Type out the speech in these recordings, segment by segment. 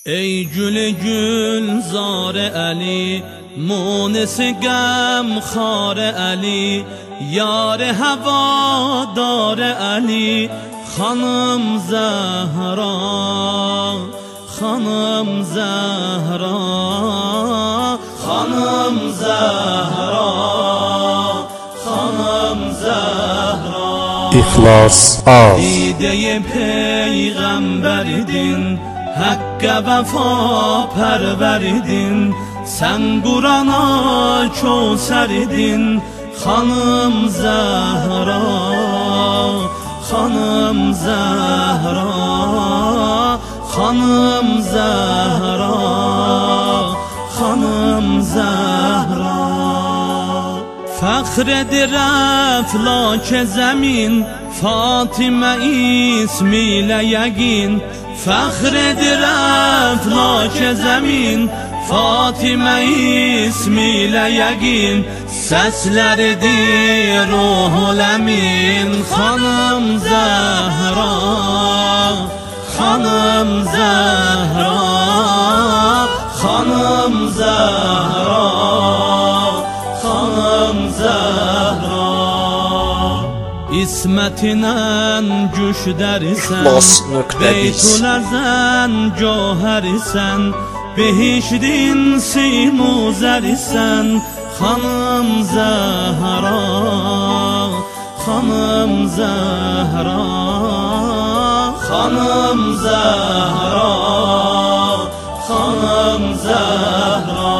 ای گل گلزار علی، مونس غم خار علی، یار هوادار علی، خانم زهرا، خانم زهرا، خانم زهرا، خانم زهرا. İhlas az. دیده پیغمبردین، حق وفا پروردین، sen Kur'an'a köserdin. Hanım Zehra, Hanım Zehra, Hanım Zehra, Hanım Zehra. Fəxrədir əflak zəmin, Fatimə ismilə yəqin. Fəxrədir əflak zəmin, Fatimə ismilə yəqin. Səsləridir ruhul əmin. Xanım Zəhra, Xanım Zəhra, Xanım Zəhra, Xanım Zəhra. İsmətinən güşdərisən, Beytüləzən göhərisən, Behişdin simuzərisən. Xanım Zəhra, Xanım Zəhra, Xanım Zəhra, Xanım Zəhra,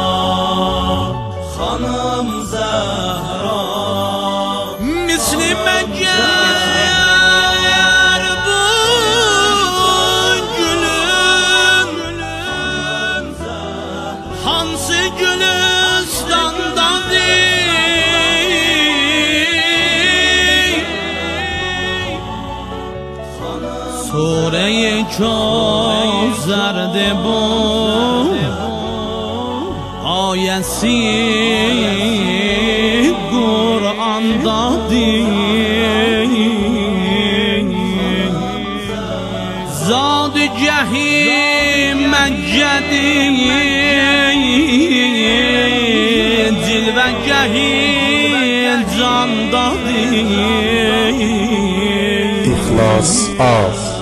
Xanım Zəhra. Mislimə gəl bu gülün, hansı Gülistan'dadır? Sure-i Kevser'de bu ayesi Kur'an'dadır. Zad-ı cehim meccedir, cilve cehil candadır. İhlas az.